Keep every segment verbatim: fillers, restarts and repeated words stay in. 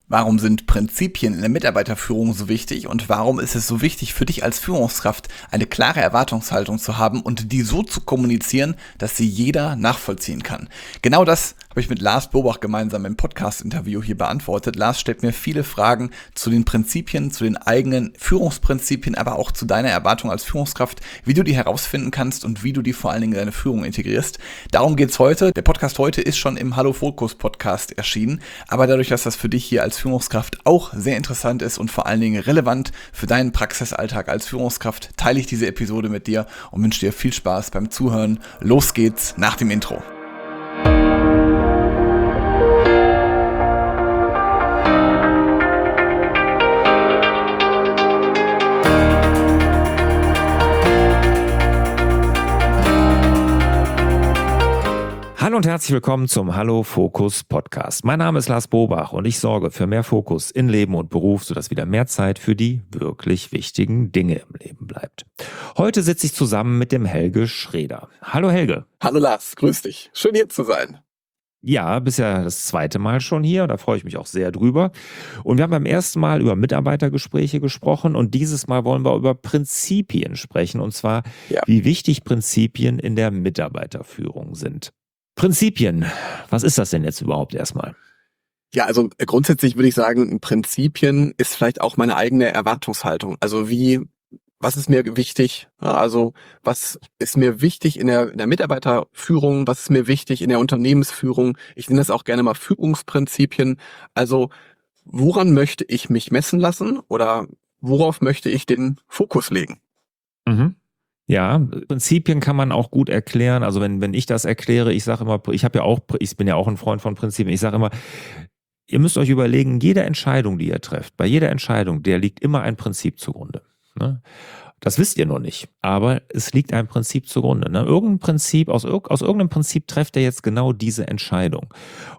Warum sind Prinzipien in der Mitarbeiterführung so wichtig und warum ist es so wichtig für dich als Führungskraft, eine klare Erwartungshaltung zu haben und die so zu kommunizieren, dass sie jeder nachvollziehen kann? Genau das habe ich mit Lars Bobach gemeinsam im Podcast-Interview hier beantwortet. Lars stellt mir viele Fragen zu den Prinzipien, zu den eigenen Führungsprinzipien, aber auch zu deiner Erwartung als Führungskraft, wie du die herausfinden kannst und wie du die vor allen Dingen in deine Führung integrierst. Darum geht's heute. Der Podcast heute ist schon im Hallo Fokus Podcast erschienen, aber dadurch, dass das für dich hier als Führungskraft auch sehr interessant ist und vor allen Dingen relevant für deinen Praxisalltag als Führungskraft, teile ich diese Episode mit dir und wünsche dir viel Spaß beim Zuhören. Los geht's nach dem Intro. Hallo und herzlich willkommen zum Hallo Fokus Podcast. Mein Name ist Lars Bobach und ich sorge für mehr Fokus in Leben und Beruf, sodass wieder mehr Zeit für die wirklich wichtigen Dinge im Leben bleibt. Heute sitze ich zusammen mit dem Helge Schreder. Hallo Helge. Hallo Lars, grüß dich. Schön hier zu sein. Ja, bist ja das zweite Mal schon hier, da freue ich mich auch sehr drüber. Und wir haben beim ersten Mal über Mitarbeitergespräche gesprochen und dieses Mal wollen wir über Prinzipien sprechen und zwar, ja, wie wichtig Prinzipien in der Mitarbeiterführung sind. Prinzipien, was ist das denn jetzt überhaupt erstmal? Ja, also grundsätzlich würde ich sagen, Prinzipien ist vielleicht auch meine eigene Erwartungshaltung. Also wie, was ist mir wichtig? Also was ist mir wichtig in der, in der Mitarbeiterführung? Was ist mir wichtig in der Unternehmensführung? Ich nenne das auch gerne mal Führungsprinzipien. Also woran möchte ich mich messen lassen oder worauf möchte ich den Fokus legen? Mhm. Ja, Prinzipien kann man auch gut erklären. Also wenn wenn ich das erkläre, ich sage immer, ich habe ja auch, ich bin ja auch ein Freund von Prinzipien. Ich sage immer, ihr müsst euch überlegen, jede Entscheidung, die ihr trefft, bei jeder Entscheidung, der liegt immer ein Prinzip zugrunde. Ne? Das wisst ihr noch nicht, aber es liegt ein Prinzip zugrunde. Ne? Irgendein Prinzip, aus, aus irgendeinem Prinzip trefft ihr jetzt genau diese Entscheidung.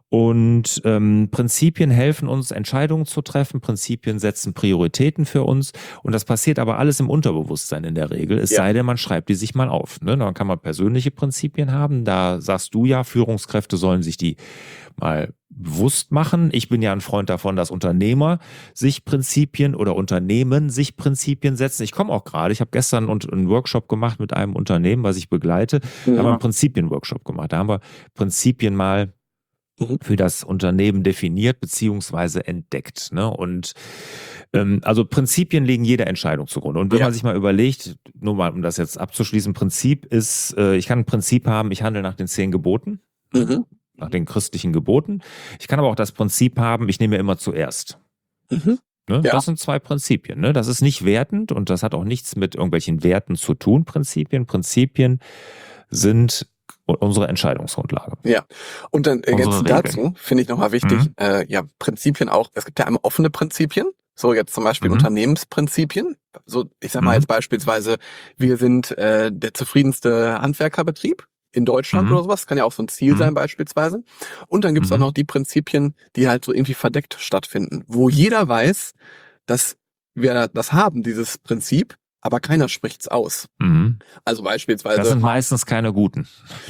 Und ähm, Prinzipien helfen uns, Entscheidungen zu treffen. Prinzipien setzen Prioritäten für uns. Und das passiert aber alles im Unterbewusstsein in der Regel. Es ja. sei denn, man schreibt die sich mal auf. Ne? Dann kann man persönliche Prinzipien haben. Da sagst du ja, Führungskräfte sollen sich die mal bewusst machen. Ich bin ja ein Freund davon, dass Unternehmer sich Prinzipien oder Unternehmen sich Prinzipien setzen. Ich komme auch gerade, ich habe gestern einen Workshop gemacht mit einem Unternehmen, was ich begleite. Ja. Da haben wir einen Prinzipien-Workshop gemacht. Da haben wir Prinzipien mal für das Unternehmen definiert beziehungsweise entdeckt. Ne? Und ähm, also Prinzipien legen jeder Entscheidung zugrunde. Und wenn ja. man sich mal überlegt, nur mal um das jetzt abzuschließen, Prinzip ist, äh, ich kann ein Prinzip haben, ich handle nach den zehn Geboten, mhm. nach den christlichen Geboten. Ich kann aber auch das Prinzip haben, ich nehme immer zuerst. Mhm. Ne? Ja. Das sind zwei Prinzipien. Ne? Das ist nicht wertend und das hat auch nichts mit irgendwelchen Werten zu tun, Prinzipien. Prinzipien sind unsere Entscheidungsgrundlage. Ja, und dann ergänzend dazu finde ich nochmal wichtig, mhm. äh, ja, Prinzipien auch, es gibt ja einmal offene Prinzipien, so jetzt zum Beispiel mhm. Unternehmensprinzipien, so ich sag mal mhm. jetzt beispielsweise, wir sind äh, der zufriedenste Handwerkerbetrieb in Deutschland mhm. oder sowas, kann ja auch so ein Ziel mhm. sein beispielsweise. Und dann gibt's mhm. auch noch die Prinzipien, die halt so irgendwie verdeckt stattfinden, wo jeder weiß, dass wir das haben, dieses Prinzip, aber keiner spricht's aus. Mhm. Also beispielsweise. Das sind meistens keine guten.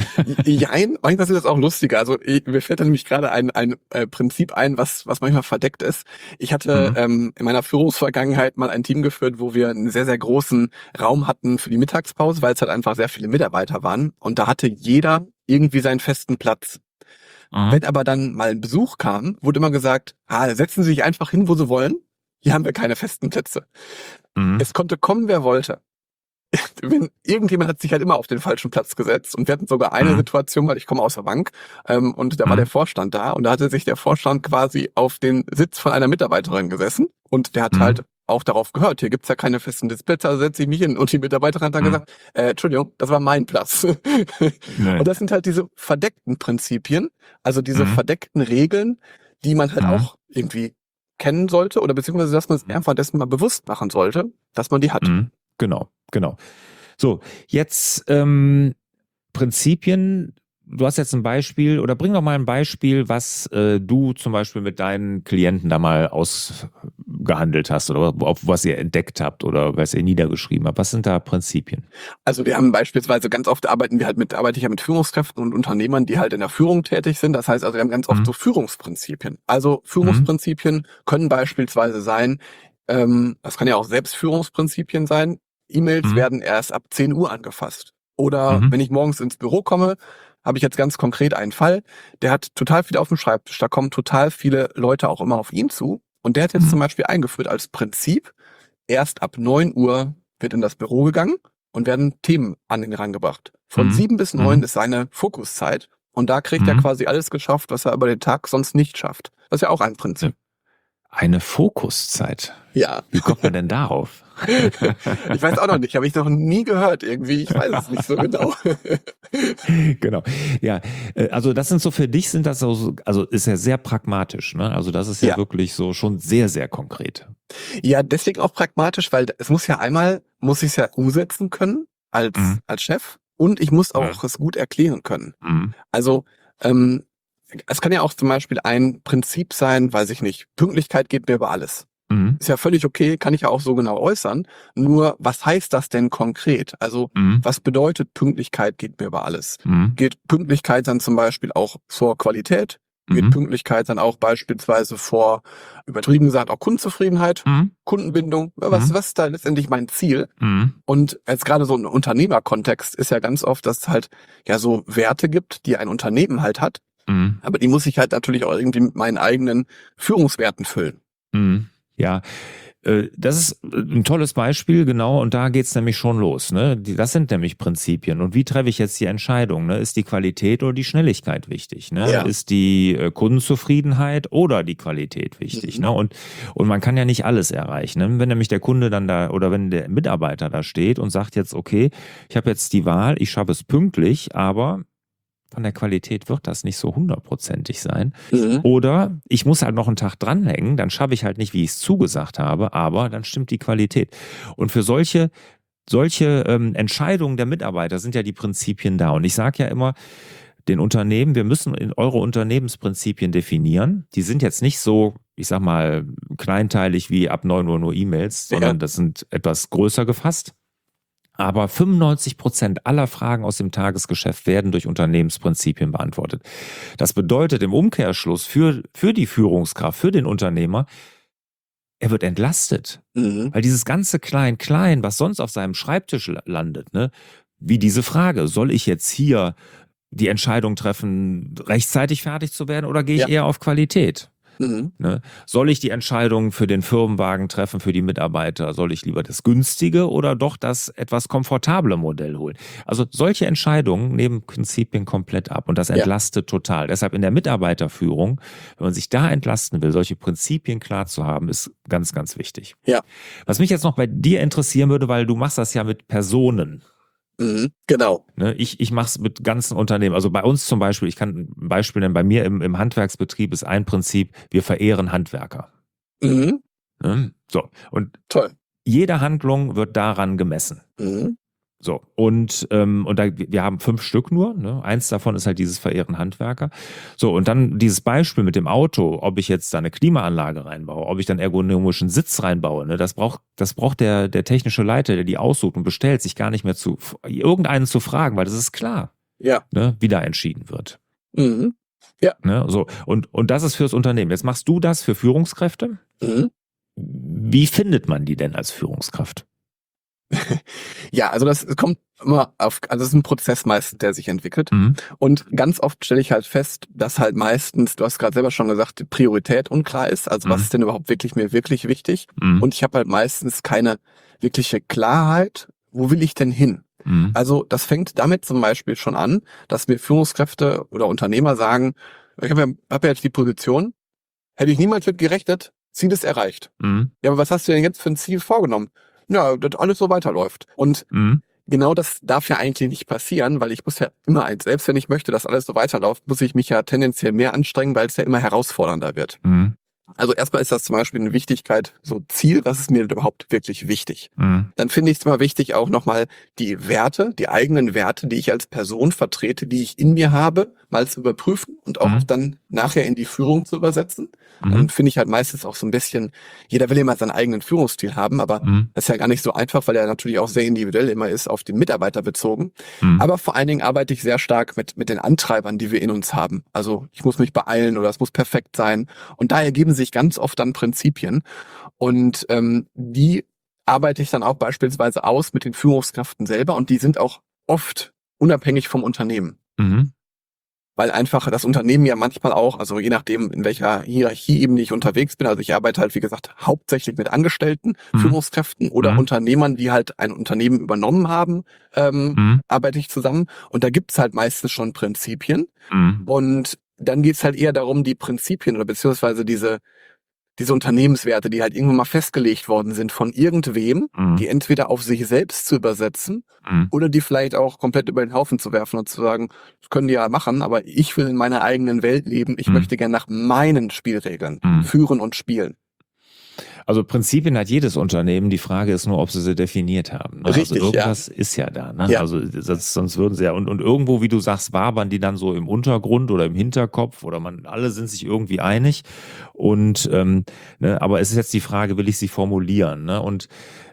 Jein, manchmal ist das auch lustiger. Also ich, mir fällt da nämlich gerade ein, ein äh, Prinzip ein, was was manchmal verdeckt ist. Ich hatte mhm. ähm, in meiner Führungsvergangenheit mal ein Team geführt, wo wir einen sehr, sehr großen Raum hatten für die Mittagspause, weil es halt einfach sehr viele Mitarbeiter waren. Und da hatte jeder irgendwie seinen festen Platz. Mhm. Wenn aber dann mal ein Besuch kam, wurde immer gesagt, ah, setzen Sie sich einfach hin, wo Sie wollen. Hier haben wir keine festen Plätze. Mhm. Es konnte kommen, wer wollte. Wenn, irgendjemand hat sich halt immer auf den falschen Platz gesetzt und wir hatten sogar eine mhm. Situation, weil ich komme aus der Bank ähm, und da mhm. war der Vorstand da und da hatte sich der Vorstand quasi auf den Sitz von einer Mitarbeiterin gesessen und der hat mhm. halt auch darauf gehört, hier gibt's ja keine festen Sitzplätze, also setze ich mich hin und die Mitarbeiterin hat dann mhm. gesagt, äh, Entschuldigung, das war mein Platz. Nee. Und das sind halt diese verdeckten Prinzipien, also diese mhm. verdeckten Regeln, die man halt mhm. auch irgendwie kennen sollte oder beziehungsweise, dass man es einfach dessen mal bewusst machen sollte, dass man die hat. Mhm. Genau, genau. So, jetzt ähm, Prinzipien. Du hast jetzt ein Beispiel oder bring doch mal ein Beispiel, was äh, du zum Beispiel mit deinen Klienten da mal aus gehandelt hast oder auf was ihr entdeckt habt oder was ihr niedergeschrieben habt? Was sind da Prinzipien? Also wir haben beispielsweise ganz oft arbeiten wir halt mit, arbeite ich ja mit Führungskräften und Unternehmern, die halt in der Führung tätig sind. Das heißt also, wir haben ganz oft Mhm. so Führungsprinzipien. Also Führungsprinzipien mhm. können beispielsweise sein, ähm, das kann ja auch Selbstführungsprinzipien sein. E-Mails mhm. werden erst ab zehn Uhr angefasst. Oder mhm. wenn ich morgens ins Büro komme, habe ich jetzt ganz konkret einen Fall, der hat total viel auf dem Schreibtisch. Da kommen total viele Leute auch immer auf ihn zu. Und der hat jetzt mhm. zum Beispiel eingeführt als Prinzip, erst ab neun Uhr wird in das Büro gegangen und werden Themen an ihn rangebracht. Von mhm. sieben bis neun mhm. ist seine Fokuszeit. Und da kriegt mhm. er quasi alles geschafft, was er über den Tag sonst nicht schafft. Das ist ja auch ein Prinzip. Eine Fokuszeit? Ja. Wie kommt man denn darauf? Ich weiß auch noch nicht, habe ich noch nie gehört irgendwie. Ich weiß es nicht so genau. Genau. Ja, also das sind so für dich sind das so, also ist ja sehr pragmatisch, ne? Also das ist ja, ja wirklich so schon sehr, sehr konkret. Ja, deswegen auch pragmatisch, weil es muss ja einmal, muss ich es ja umsetzen können als, mhm. als Chef und ich muss auch ja. es gut erklären können. Mhm. Also, ähm, es kann ja auch zum Beispiel ein Prinzip sein, weiß ich nicht, Pünktlichkeit geht mir über alles. Mhm. Ist ja völlig okay, kann ich ja auch so genau äußern. Nur, was heißt das denn konkret? Also, mhm. was bedeutet Pünktlichkeit geht mir über alles? Mhm. Geht Pünktlichkeit dann zum Beispiel auch vor Qualität? Geht mhm. Pünktlichkeit dann auch beispielsweise vor, übertrieben gesagt, auch Kundenzufriedenheit, mhm. Kundenbindung? Was, mhm. was ist da letztendlich mein Ziel? Mhm. Und jetzt gerade so ein Unternehmerkontext ist ja ganz oft, dass es halt ja so Werte gibt, die ein Unternehmen halt hat. Mhm. Aber die muss ich halt natürlich auch irgendwie mit meinen eigenen Führungswerten füllen. Mhm. Ja, äh, das ist ein tolles Beispiel, genau, und da geht's nämlich schon los. Ne? Die, das sind nämlich Prinzipien. Und wie treffe ich jetzt die Entscheidung? Ne? Ist die Qualität oder die Schnelligkeit wichtig? Ne? Ja. Ist die äh, Kundenzufriedenheit oder die Qualität wichtig? Mhm. Ne? Und, und man kann ja nicht alles erreichen. Ne? Wenn nämlich der Kunde dann da oder wenn der Mitarbeiter da steht und sagt jetzt, okay, ich habe jetzt die Wahl, ich schaffe es pünktlich, aber von der Qualität wird das nicht so hundertprozentig sein. Mhm. Oder ich muss halt noch einen Tag dranhängen, dann schaffe ich halt nicht, wie ich es zugesagt habe, aber dann stimmt die Qualität. Und für solche, solche ähm, Entscheidungen der Mitarbeiter sind ja die Prinzipien da. Und ich sage ja immer, den Unternehmen, wir müssen in eure Unternehmensprinzipien definieren. Die sind jetzt nicht so, ich sag mal, kleinteilig wie ab neun Uhr nur E-Mails, sondern ja. das sind etwas größer gefasst. Aber fünfundneunzig Prozent aller Fragen aus dem Tagesgeschäft werden durch Unternehmensprinzipien beantwortet. Das bedeutet im Umkehrschluss für, für die Führungskraft, für den Unternehmer, er wird entlastet. Mhm. Weil dieses ganze Klein-Klein, was sonst auf seinem Schreibtisch landet, ne, wie diese Frage, soll ich jetzt hier die Entscheidung treffen, rechtzeitig fertig zu werden oder gehe ich ja. eher auf Qualität? Mhm. Ne? Soll ich die Entscheidung für den Firmenwagen treffen, für die Mitarbeiter? Soll ich lieber das günstige oder doch das etwas komfortable Modell holen? Also solche Entscheidungen nehmen Prinzipien komplett ab und das entlastet ja. total. Deshalb in der Mitarbeiterführung, wenn man sich da entlasten will, solche Prinzipien klar zu haben, ist ganz, ganz wichtig. Ja. Was mich jetzt noch bei dir interessieren würde, weil du machst das ja mit Personen. Mhm, genau. Ne, ich ich mache es mit ganzen Unternehmen. Also bei uns zum Beispiel, ich kann ein Beispiel nennen, bei mir im, im Handwerksbetrieb ist ein Prinzip, wir verehren Handwerker. Mhm. Ne? So, und toll. Jede Handlung wird daran gemessen. Mhm. So, und, ähm, und da, wir haben fünf Stück nur, ne? Eins davon ist halt dieses Verehren Handwerker. So, und dann dieses Beispiel mit dem Auto, ob ich jetzt da eine Klimaanlage reinbaue, ob ich dann ergonomischen Sitz reinbaue, ne? Das braucht, das braucht der, der technische Leiter, der die aussucht und bestellt, sich gar nicht mehr zu, irgendeinen zu fragen, weil das ist klar, ja. ne? Wie da entschieden wird. Mhm. Ja. Ne? So, und, und das ist fürs Unternehmen. Jetzt machst du das für Führungskräfte. Mhm. Wie findet man die denn als Führungskraft? Ja, also das kommt immer auf, also es ist ein Prozess meistens, der sich entwickelt. Mhm. Und ganz oft stelle ich halt fest, dass halt meistens, du hast gerade selber schon gesagt, die Priorität unklar ist. Also mhm. was ist denn überhaupt wirklich mir wirklich wichtig? Mhm. Und ich habe halt meistens keine wirkliche Klarheit, wo will ich denn hin? Mhm. Also das fängt damit zum Beispiel schon an, dass mir Führungskräfte oder Unternehmer sagen, ich habe ja, hab ja jetzt die Position, hätte ich niemals mit gerechnet, Ziel ist erreicht. Mhm. Ja, aber was hast du denn jetzt für ein Ziel vorgenommen? Ja, dass alles so weiterläuft. Und mhm. genau das darf ja eigentlich nicht passieren, weil ich muss ja immer eins, selbst wenn ich möchte, dass alles so weiterläuft, muss ich mich ja tendenziell mehr anstrengen, weil es ja immer herausfordernder wird. Mhm. Also erstmal ist das zum Beispiel eine Wichtigkeit, so Ziel, was ist mir denn überhaupt wirklich wichtig? Mhm. Dann finde ich es mal wichtig, auch nochmal die Werte, die eigenen Werte, die ich als Person vertrete, die ich in mir habe, mal zu überprüfen und auch Mhm. dann nachher in die Führung zu übersetzen. Mhm. Dann finde ich halt meistens auch so ein bisschen, jeder will immer seinen eigenen Führungsstil haben, aber Mhm. das ist ja gar nicht so einfach, weil er natürlich auch sehr individuell immer ist, auf den Mitarbeiter bezogen. Mhm. Aber vor allen Dingen arbeite ich sehr stark mit, mit den Antreibern, die wir in uns haben. Also ich muss mich beeilen oder es muss perfekt sein. Und da ergeben sich ganz oft dann Prinzipien. Und ähm, die arbeite ich dann auch beispielsweise aus mit den Führungskräften selber. Und die sind auch oft unabhängig vom Unternehmen. Mhm. Weil einfach das Unternehmen ja manchmal auch, also je nachdem, in welcher Hierarchieebene ich unterwegs bin, also ich arbeite halt, wie gesagt, hauptsächlich mit Angestellten, Mhm. Führungskräften oder Mhm. Unternehmern, die halt ein Unternehmen übernommen haben, ähm, Mhm. arbeite ich zusammen. Und da gibt's halt meistens schon Prinzipien. Mhm. Und dann geht's halt eher darum, die Prinzipien oder beziehungsweise diese diese Unternehmenswerte, die halt irgendwann mal festgelegt worden sind von irgendwem, Mhm. die entweder auf sich selbst zu übersetzen Mhm. oder die vielleicht auch komplett über den Haufen zu werfen und zu sagen, das können die ja machen, aber ich will in meiner eigenen Welt leben, ich Mhm. möchte gern nach meinen Spielregeln Mhm. führen und spielen. Also Prinzipien hat jedes Unternehmen. Die Frage ist nur, ob sie sie definiert haben. Ne? Richtig, also ja. irgendwas ist ja da. Ne? Ja. Also das, sonst würden sie ja und, und irgendwo, wie du sagst, wabern die dann so im Untergrund oder im Hinterkopf oder man alle sind sich irgendwie einig. Und ähm, ne, aber es ist jetzt die Frage, will ich sie formulieren? Ne? Und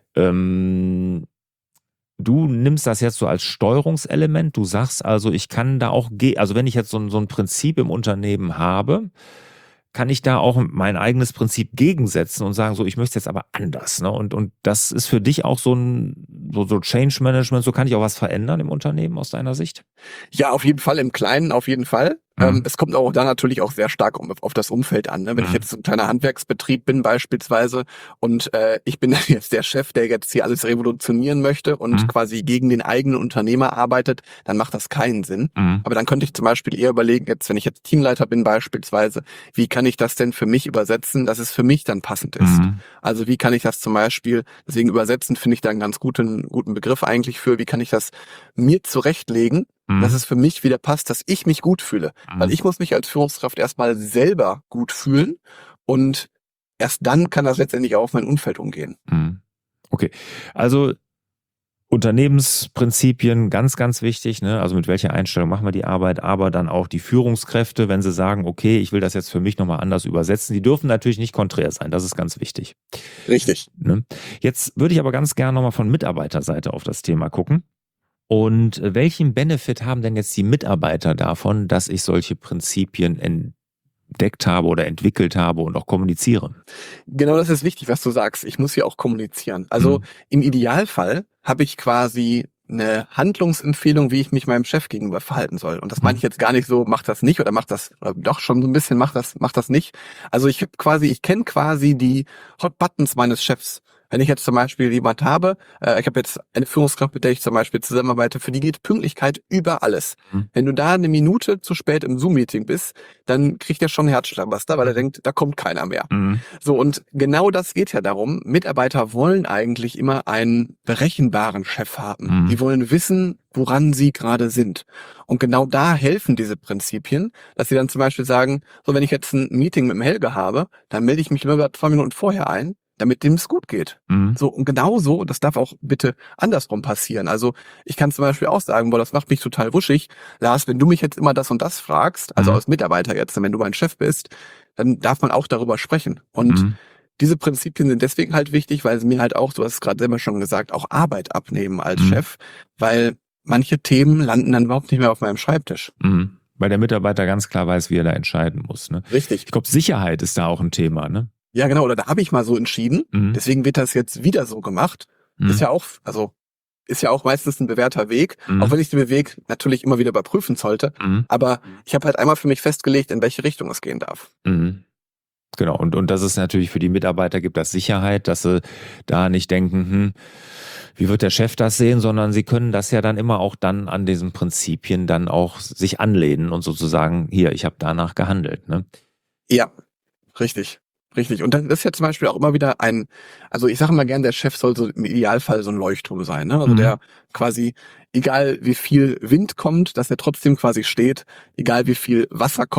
ähm, du nimmst das jetzt so als Steuerungselement. Du sagst also, ich kann da auch, ge- also wenn ich jetzt so, ein- so ein Prinzip im Unternehmen habe, kann ich da auch mein eigenes Prinzip gegensetzen und sagen, so, ich möchte es jetzt aber anders. Ne? Und, und das ist für dich auch so ein so, so Change Management, so kann ich auch was verändern im Unternehmen aus deiner Sicht? Ja, auf jeden Fall, im Kleinen auf jeden Fall. Mhm. Ähm, es kommt auch da natürlich auch sehr stark um, auf das Umfeld an. Ne? Wenn Mhm. ich jetzt so ein kleiner Handwerksbetrieb bin beispielsweise und äh, ich bin jetzt der Chef, der jetzt hier alles revolutionieren möchte und Mhm. quasi gegen den eigenen Unternehmer arbeitet, dann macht das keinen Sinn. Mhm. Aber dann könnte ich zum Beispiel eher überlegen, jetzt wenn ich jetzt Teamleiter bin beispielsweise, wie kann ich das denn für mich übersetzen, dass es für mich dann passend ist? Mhm. Also wie kann ich das zum Beispiel, deswegen übersetzen finde ich da einen ganz guten, guten Begriff eigentlich für, wie kann ich das mir zurechtlegen, Mhm. dass es für mich wieder passt, dass ich mich gut fühle. Mhm. Weil ich muss mich als Führungskraft erstmal selber gut fühlen und erst dann kann das letztendlich auch auf mein Umfeld umgehen. Mhm. Okay, also Unternehmensprinzipien, ganz, ganz wichtig, ne? Also mit welcher Einstellung machen wir die Arbeit, aber dann auch die Führungskräfte, wenn sie sagen, okay, ich will das jetzt für mich nochmal anders übersetzen, die dürfen natürlich nicht konträr sein, das ist ganz wichtig. Richtig. Ne? Jetzt würde ich aber ganz gerne nochmal von Mitarbeiterseite auf das Thema gucken. Und welchen Benefit haben denn jetzt die Mitarbeiter davon, dass ich solche Prinzipien entdeckt habe oder entwickelt habe und auch kommuniziere? Genau, das ist wichtig, was du sagst. Ich muss hier auch kommunizieren. Also Mhm. im Idealfall habe ich quasi eine Handlungsempfehlung, wie ich mich meinem Chef gegenüber verhalten soll. Und das meine ich jetzt gar nicht so, mach das nicht oder mach das, oder doch schon so ein bisschen, mach das, mach das nicht. Also ich habe quasi, ich kenne quasi die Hot Buttons meines Chefs. Wenn ich jetzt zum Beispiel jemand habe, äh, ich habe jetzt eine Führungskraft, mit der ich zum Beispiel zusammenarbeite, für die geht Pünktlichkeit über alles. Mhm. Wenn du da eine Minute zu spät im Zoom-Meeting bist, dann kriegt er schon einen Herzschlagbuster, weil er denkt, da kommt keiner mehr. Mhm. So, und genau das geht ja darum. Mitarbeiter wollen eigentlich immer einen berechenbaren Chef haben. Mhm. Die wollen wissen, woran sie gerade sind. Und genau da helfen diese Prinzipien, dass sie dann zum Beispiel sagen, so, wenn ich jetzt ein Meeting mit dem Helge habe, dann melde ich mich lieber zwei Minuten vorher ein, damit dem es gut geht. Mhm. So, und genau so, das darf auch bitte andersrum passieren. Also ich kann zum Beispiel auch sagen, boah, das macht mich total wuschig. Lars, wenn du mich jetzt immer das und das fragst, also Mhm. als Mitarbeiter jetzt, wenn du mein Chef bist, dann darf man auch darüber sprechen. Und Mhm. diese Prinzipien sind deswegen halt wichtig, weil sie mir halt auch, du hast es gerade selber schon gesagt, auch Arbeit abnehmen als Mhm. Chef, weil manche Themen landen dann überhaupt nicht mehr auf meinem Schreibtisch. Mhm. Weil der Mitarbeiter ganz klar weiß, wie er da entscheiden muss. Ne? Richtig. Ich glaube, Sicherheit ist da auch ein Thema. Ne? Ja, genau, oder da habe ich mal so entschieden, Mhm. deswegen wird das jetzt wieder so gemacht. Mhm. Ist ja auch, also ist ja auch meistens ein bewährter Weg, Mhm. auch wenn ich den Weg natürlich immer wieder überprüfen sollte. Mhm. Aber ich habe halt einmal für mich festgelegt, in welche Richtung es gehen darf. Mhm. Genau, und, und das ist natürlich für die Mitarbeiter, gibt das Sicherheit, dass sie da nicht denken, hm, wie wird der Chef das sehen, sondern sie können das ja dann immer auch dann an diesen Prinzipien dann auch sich anlehnen und sozusagen, hier, ich habe danach gehandelt. Ne? Ja, richtig. Richtig. Und dann ist ja zum Beispiel auch immer wieder ein, also ich sage mal gern, der Chef soll so im Idealfall so ein Leuchtturm sein, ne? Also Mhm. der quasi, egal wie viel Wind kommt, dass er trotzdem quasi steht, egal wie viel Wasser kommt,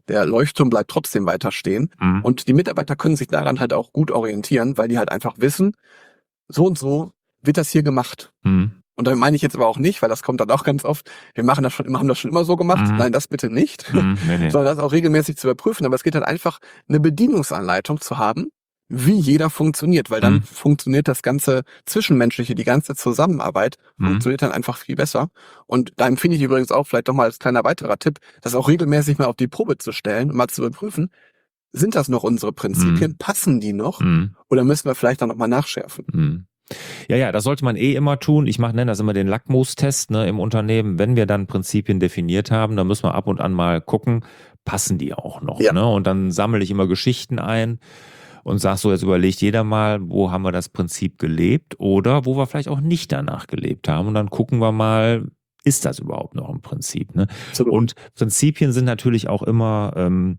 der Leuchtturm bleibt trotzdem weiter stehen. Mhm. Und die Mitarbeiter können sich daran halt auch gut orientieren, weil die halt einfach wissen, so und so wird das hier gemacht. Mhm. Und damit meine ich jetzt aber auch nicht, weil das kommt dann auch ganz oft, wir machen das schon immer, haben das schon immer so gemacht. Mhm. Nein, das bitte nicht. Mhm. Nee, nee. Sondern das auch regelmäßig zu überprüfen. Aber es geht halt einfach, eine Bedienungsanleitung zu haben, wie jeder funktioniert, weil dann Mhm. funktioniert das ganze Zwischenmenschliche, die ganze Zusammenarbeit Mhm. funktioniert dann einfach viel besser. Und da empfehle ich übrigens auch, vielleicht doch mal als kleiner weiterer Tipp, das auch regelmäßig mal auf die Probe zu stellen und mal zu überprüfen, sind das noch unsere Prinzipien, Mhm. passen die noch Mhm. oder müssen wir vielleicht dann nochmal nachschärfen? Mhm. Ja, ja, das sollte man eh immer tun. Ich mache, nenne das immer den Lackmustest, ne, im Unternehmen. Wenn wir dann Prinzipien definiert haben, dann müssen wir ab und an mal gucken, passen die auch noch, Ja. ne? Und dann sammle ich immer Geschichten ein und sag so, jetzt überlegt jeder mal, wo haben wir das Prinzip gelebt oder wo wir vielleicht auch nicht danach gelebt haben. Und dann gucken wir mal, ist das überhaupt noch ein Prinzip, ne? Absolut. Und Prinzipien sind natürlich auch immer ähm,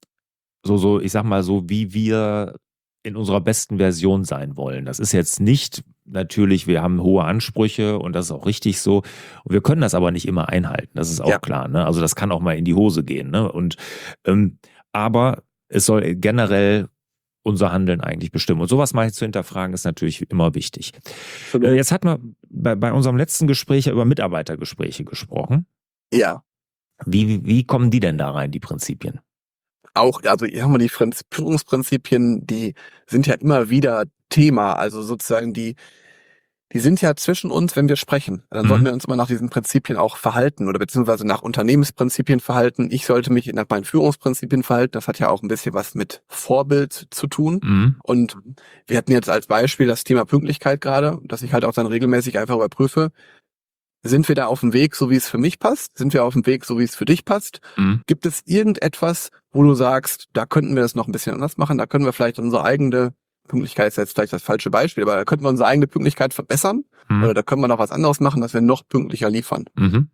so, so, ich sag mal so, wie wir in unserer besten Version sein wollen. Das ist jetzt nicht natürlich, wir haben hohe Ansprüche und das ist auch richtig so. Und wir können das aber nicht immer einhalten. Das ist auch Ja. klar, ne? Also das kann auch mal in die Hose gehen, ne? Und ähm, aber es soll generell unser Handeln eigentlich bestimmen. Und sowas mal zu hinterfragen, ist natürlich immer wichtig. Absolut. Äh, jetzt hatten wir bei, bei unserem letzten Gespräch ja über Mitarbeitergespräche gesprochen. Ja. Wie, wie, wie kommen die denn da rein, die Prinzipien? Auch, also hier haben wir die Prinz- Führungsprinzipien, die sind ja immer wieder Thema, also sozusagen die, die sind ja zwischen uns, wenn wir sprechen. Dann Mhm. sollten wir uns immer nach diesen Prinzipien auch verhalten oder beziehungsweise nach Unternehmensprinzipien verhalten. Ich sollte mich nach meinen Führungsprinzipien verhalten. Das hat ja auch ein bisschen was mit Vorbild zu tun. Mhm. Und wir hatten jetzt als Beispiel das Thema Pünktlichkeit gerade, dass ich halt auch dann regelmäßig einfach überprüfe, sind wir da auf dem Weg, so wie es für mich passt? Sind wir auf dem Weg, so wie es für dich passt? Mhm. Gibt es irgendetwas, wo du sagst, da könnten wir das noch ein bisschen anders machen, da können wir vielleicht unsere eigene Pünktlichkeit, ist jetzt vielleicht das falsche Beispiel, aber da könnten wir unsere eigene Pünktlichkeit verbessern Mhm. oder da können wir noch was anderes machen, dass wir noch pünktlicher liefern. Mhm.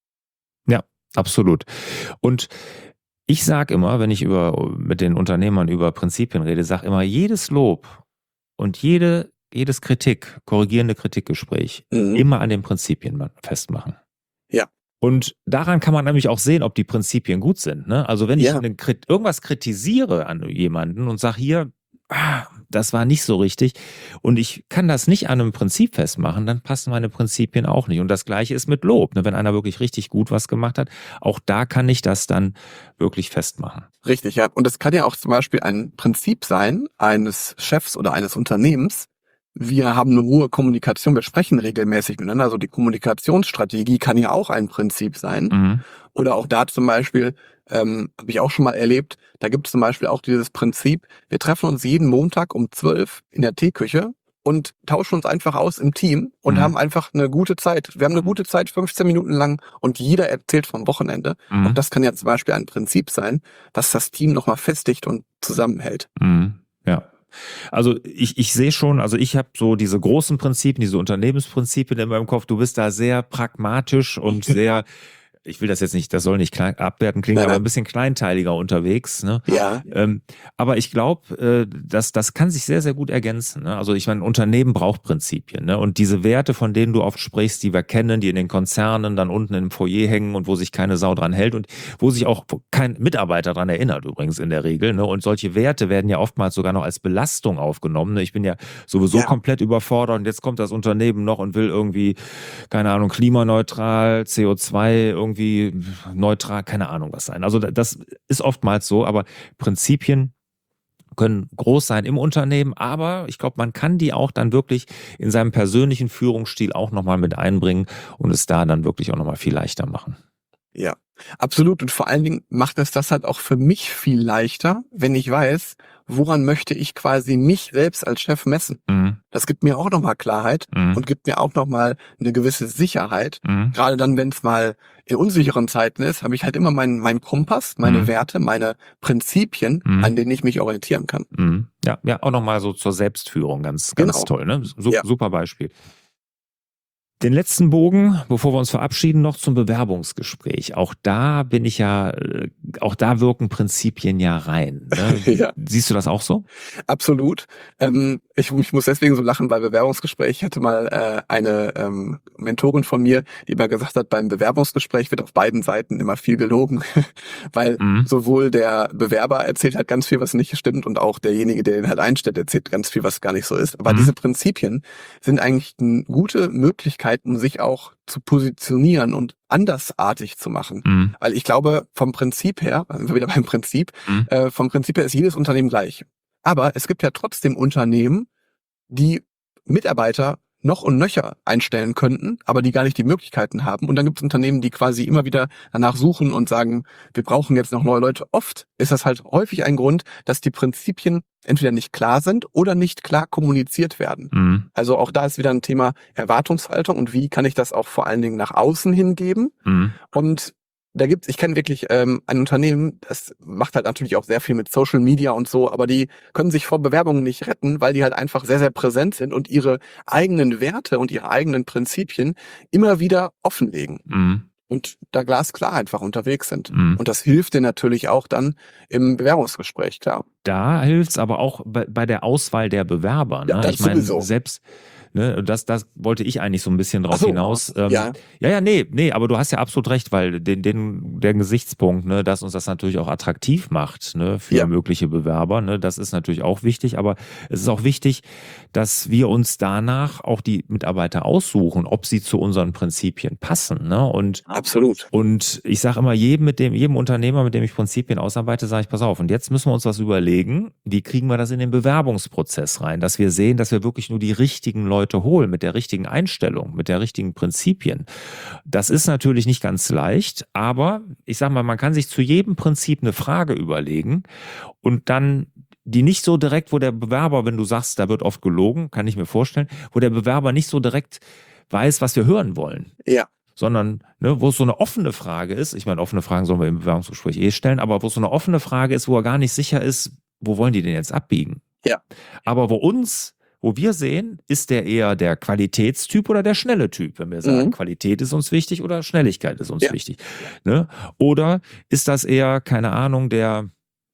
Ja, absolut. Und ich sage immer, wenn ich über mit den Unternehmern über Prinzipien rede, sage immer, jedes Lob und jede, jedes Kritik, korrigierende Kritikgespräch, Mhm. immer an den Prinzipien ma- festmachen. Ja. Und daran kann man nämlich auch sehen, ob die Prinzipien gut sind. Ne? Also wenn ich Ja. eine, Krit- irgendwas kritisiere an jemanden und sage hier, ah, das war nicht so richtig und ich kann das nicht an einem Prinzip festmachen, dann passen meine Prinzipien auch nicht. Und das Gleiche ist mit Lob. Ne? Wenn einer wirklich richtig gut was gemacht hat, auch da kann ich das dann wirklich festmachen. Richtig, ja. Und es kann ja auch zum Beispiel ein Prinzip sein eines Chefs oder eines Unternehmens. Wir haben eine hohe Kommunikation, wir sprechen regelmäßig miteinander. Also die Kommunikationsstrategie kann ja auch ein Prinzip sein. Mhm. Oder auch da zum Beispiel, ähm, habe ich auch schon mal erlebt, da gibt es zum Beispiel auch dieses Prinzip, wir treffen uns jeden Montag um zwölf in der Teeküche und tauschen uns einfach aus im Team und Mhm. haben einfach eine gute Zeit. Wir haben eine gute Zeit, fünfzehn Minuten lang und jeder erzählt vom Wochenende. Mhm. Und das kann ja zum Beispiel ein Prinzip sein, was das Team nochmal festigt und zusammenhält. Mhm. Ja. Also ich, ich sehe schon, also ich habe so diese großen Prinzipien, diese Unternehmensprinzipien in meinem Kopf. Du bist da sehr pragmatisch und sehr, ich will das jetzt nicht, das soll nicht klein, abwerten klingen, Nein, aber nein. ein bisschen kleinteiliger unterwegs. Ne? Ja, Ähm, aber ich glaube, äh, dass das kann sich sehr, sehr gut ergänzen. Ne? Also ich meine, ein Unternehmen braucht Prinzipien. Ne? Und diese Werte, von denen du oft sprichst, die wir kennen, die in den Konzernen dann unten im Foyer hängen und wo sich keine Sau dran hält und wo sich auch kein Mitarbeiter dran erinnert übrigens in der Regel. Ne? Und solche Werte werden ja oftmals sogar noch als Belastung aufgenommen. Ne? Ich bin ja sowieso Ja. komplett überfordert und jetzt kommt das Unternehmen noch und will irgendwie, keine Ahnung, klimaneutral, C O zwei irgendwie neutral, keine Ahnung was sein. Also das ist oftmals so, aber Prinzipien können groß sein im Unternehmen, aber ich glaube, man kann die auch dann wirklich in seinem persönlichen Führungsstil auch nochmal mit einbringen und es da dann wirklich auch nochmal viel leichter machen. ja, absolut. Und vor allen Dingen macht es das halt auch für mich viel leichter, wenn ich weiß, woran möchte ich quasi mich selbst als Chef messen. Mhm. Das gibt mir auch nochmal Klarheit Mhm. und gibt mir auch nochmal eine gewisse Sicherheit. Mhm. Gerade dann, wenn es mal in unsicheren Zeiten ist, habe ich halt immer meinen meinen Kompass, meine Mhm. Werte, meine Prinzipien, Mhm. an denen ich mich orientieren kann. Mhm. Ja, ja, auch nochmal so zur Selbstführung, ganz, ganz Genau. toll, ne? Su Ja. Super Beispiel. Den letzten Bogen, bevor wir uns verabschieden, noch zum Bewerbungsgespräch. Auch da bin ich ja, auch da wirken Prinzipien ja rein. Ne? Ja. Siehst du das auch so? Absolut. Ähm, ich, ich muss deswegen so lachen bei Bewerbungsgespräch. Ich hatte mal äh, eine ähm, Mentorin von mir, die immer gesagt hat, beim Bewerbungsgespräch wird auf beiden Seiten immer viel gelogen, weil mhm. sowohl der Bewerber erzählt halt ganz viel, was nicht stimmt, und auch derjenige, der den halt einstellt, erzählt ganz viel, was gar nicht so ist. Aber mhm. diese Prinzipien sind eigentlich eine gute Möglichkeit, um sich auch zu positionieren und andersartig zu machen. Mhm. Weil ich glaube, vom Prinzip her, also sind wir wieder beim Prinzip, mhm. äh, vom Prinzip her ist jedes Unternehmen gleich. Aber es gibt ja trotzdem Unternehmen, die Mitarbeiter noch und nöcher einstellen könnten, aber die gar nicht die Möglichkeiten haben. Und dann gibt es Unternehmen, die quasi immer wieder danach suchen und sagen, wir brauchen jetzt noch neue Leute. Oft ist das halt häufig ein Grund, dass die Prinzipien entweder nicht klar sind oder nicht klar kommuniziert werden. Mhm. Also auch da ist wieder ein Thema Erwartungshaltung und wie kann ich das auch vor allen Dingen nach außen hingeben. Mhm. Und da gibt's, ich kenne wirklich ähm, ein Unternehmen, das macht halt natürlich auch sehr viel mit Social Media und so, aber die können sich vor Bewerbungen nicht retten, weil die halt einfach sehr, sehr präsent sind und ihre eigenen Werte und ihre eigenen Prinzipien immer wieder offenlegen. Mhm. Und da glasklar einfach unterwegs sind. Mhm. Und das hilft dir natürlich auch dann im Bewerbungsgespräch, klar. Da hilft's aber auch bei, bei der Auswahl der Bewerber. Ne? Ja, das ich meine, sowieso. selbst Ne, das, das wollte ich eigentlich so ein bisschen drauf so, hinaus. Ähm, ja. ja, ja, nee, nee, aber du hast ja absolut recht, weil den, den, der Gesichtspunkt, ne, dass uns das natürlich auch attraktiv macht, ne, für ja. mögliche Bewerber, ne, das ist natürlich auch wichtig, aber es ist auch wichtig, dass wir uns danach auch die Mitarbeiter aussuchen, ob sie zu unseren Prinzipien passen, ne, und absolut. Und ich sage immer jedem mit dem, jedem Unternehmer, mit dem ich Prinzipien ausarbeite, sage ich, pass auf, und jetzt müssen wir uns was überlegen, wie kriegen wir das in den Bewerbungsprozess rein, dass wir sehen, dass wir wirklich nur die richtigen Leute holen, mit der richtigen Einstellung, mit der richtigen Prinzipien. Das ist natürlich nicht ganz leicht, aber ich sage mal, man kann sich zu jedem Prinzip eine Frage überlegen und dann die nicht so direkt, wo der Bewerber, wenn du sagst, da wird oft gelogen, kann ich mir vorstellen, wo der Bewerber nicht so direkt weiß, was wir hören wollen. Ja. Sondern, ne, wo es so eine offene Frage ist, ich meine, offene Fragen sollen wir im Bewerbungsgespräch eh stellen, aber wo es so eine offene Frage ist, wo er gar nicht sicher ist, wo wollen die denn jetzt abbiegen? Ja. Aber wo uns Wo wir sehen, ist der eher der Qualitätstyp oder der schnelle Typ, wenn wir sagen, mhm. Qualität ist uns wichtig oder Schnelligkeit ist uns ja. wichtig. Ne? Oder ist das eher, keine Ahnung, der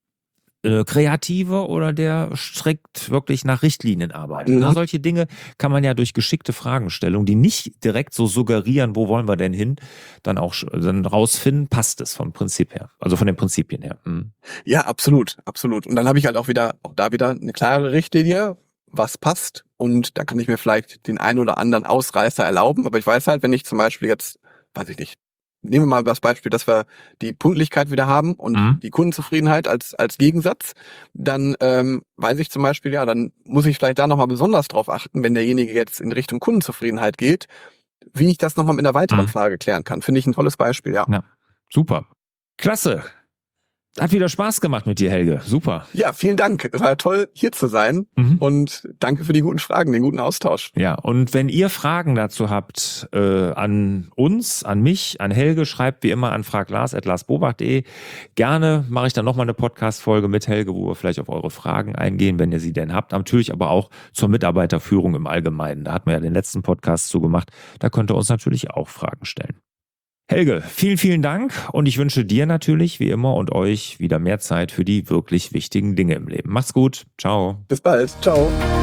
äh, Kreative oder der strikt wirklich nach Richtlinien arbeitet? Mhm. Ne? Solche Dinge kann man ja durch geschickte Fragestellungen, die nicht direkt so suggerieren, wo wollen wir denn hin, dann auch dann rausfinden, passt es vom Prinzip her, also von den Prinzipien her. Mhm. Ja, absolut, absolut. Und dann habe ich halt auch wieder, auch da wieder eine klare Richtlinie, was passt, und da kann ich mir vielleicht den einen oder anderen Ausreißer erlauben, aber ich weiß halt, wenn ich zum Beispiel jetzt, weiß ich nicht, nehmen wir mal das Beispiel, dass wir die Pünktlichkeit wieder haben und mhm. die Kundenzufriedenheit als als Gegensatz, dann ähm, weiß ich zum Beispiel, ja, dann muss ich vielleicht da nochmal besonders drauf achten, wenn derjenige jetzt in Richtung Kundenzufriedenheit geht, wie ich das nochmal mit einer weiteren mhm. Frage klären kann. Finde ich ein tolles Beispiel, ja. Ja, super. Klasse. Hat wieder Spaß gemacht mit dir, Helge. Super. Ja, vielen Dank. Es war toll, hier zu sein. Mhm. Und danke für die guten Fragen, den guten Austausch. Ja, und wenn ihr Fragen dazu habt, äh, an uns, an mich, an Helge, schreibt wie immer an fraglars at larsbobach punkt de. Gerne mache ich dann nochmal eine Podcast-Folge mit Helge, wo wir vielleicht auf eure Fragen eingehen, wenn ihr sie denn habt. Natürlich aber auch zur Mitarbeiterführung im Allgemeinen. Da hatten wir ja den letzten Podcast zu gemacht. Da könnt ihr uns natürlich auch Fragen stellen. Helge, vielen, vielen Dank, und ich wünsche dir natürlich wie immer und euch wieder mehr Zeit für die wirklich wichtigen Dinge im Leben. Macht's gut. Ciao. Bis bald. Ciao.